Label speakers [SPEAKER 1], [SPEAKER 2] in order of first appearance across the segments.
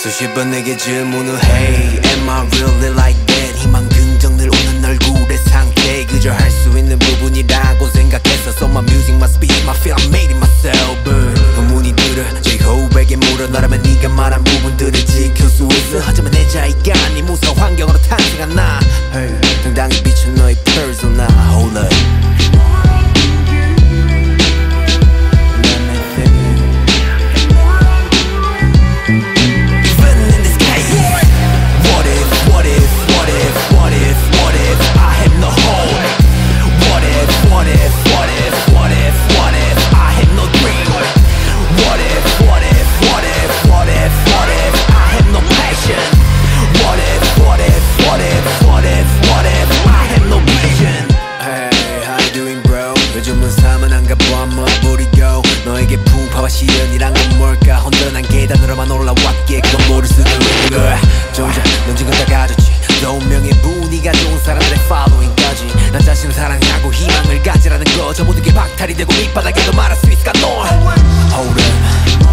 [SPEAKER 1] 수십 번 내게 질문을 해 Am I really like that? 희망 긍정 늘 오는 얼굴의 상태 그저 할 수 있는 부분이라고 생각했어 So my music must be my feel I made it myself But 의문이 들어 제호흡에게 물어 너라면 네가 말한 부분들을 지킬 수 있어 하지만 내 자의가 아닌 무서운 환경으로 탄생한 나 당당히 비춘 너의 persona Hold up 요즘은 사만한가 봐 한번 부리고 너에게 풍파와 시련이란 건 뭘까 혼돈한 계단으로만 올라왔기에 그건 모를 수도 있는 거야 조작 넌 지금 다 가졌지 너 운명의 분위기가 좋은 사람들의 following까지 나 자신을 사랑하고 희망을 가지라는 거 저 모든 게 박탈이 되고 밑바닥에도 말할 수 있을까 너 Hold up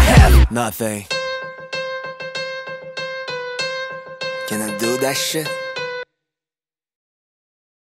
[SPEAKER 1] Nothing. Can I do that shit?